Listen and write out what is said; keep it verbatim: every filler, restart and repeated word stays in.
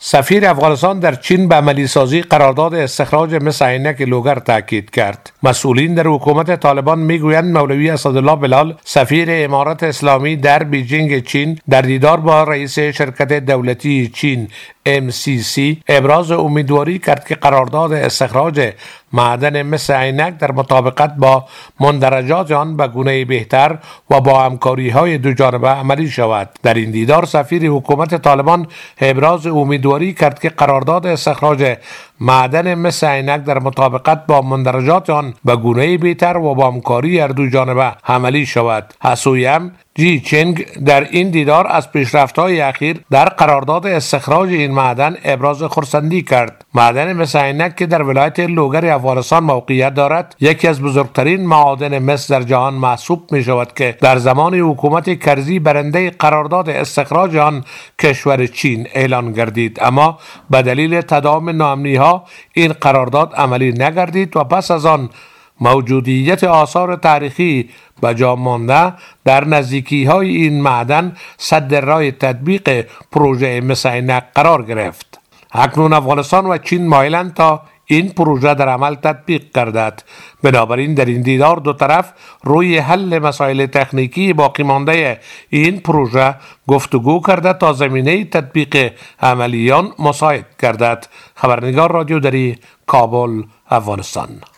سفیر افغانستان در چین به عملی سازی قرارداد استخراج مس عینک لوگر تاکید کرد. مسئولین در حکومت طالبان میگویند مولوی اسدالله بلال سفیر امارات اسلامی در بیجینگ چین در دیدار با رئیس شرکت دولتی چین ام سی سی ابراز امیدواری کرد که قرارداد استخراج معدن مس عینک در مطابقت با مندرجات آن به گونه بهتر و با همکاری‌های دو جانبه عملی شود. در این دیدار سفیر حکومت طالبان ابراز امیدواری کرد که قرارداد استخراج معدن مس عینک در مطابقت با مندرجات آن به گونه بهتر و با همکاری هر دو جانبه عملی شود. حسویم جی چنگ در این دیدار از پیشرفت‌های اخیر در قرارداد استخراج این معدن ابراز خرسندی کرد. معدن مس عینک که در ولایت لوگر افغانستان موقعیت دارد، یکی از بزرگترین معادن مس در جهان محسوب می شود که در زمان حکومت کرزی برنده قرارداد استخراج آن کشور چین اعلان گردید، اما به دلیل تداوم ناامنی‌ها این قرارداد عملی نگردید و پس از آن موجودیت آثار تاریخی به جا مانده در نزدیکی های این معدن سد راه تطبیق پروژه مس عینک قرار گرفت. اکنون افغانستان و چین مایلند تا این پروژه در عمل تطبیق گردد. بنابراین در این دیدار دو طرف روی حل مسائل تکنیکی باقی مانده این پروژه گفتگو کرده تا زمینه تطبیق عملیان مساعد گردد. خبرنگار رادیو دری، کابل، افغانستان.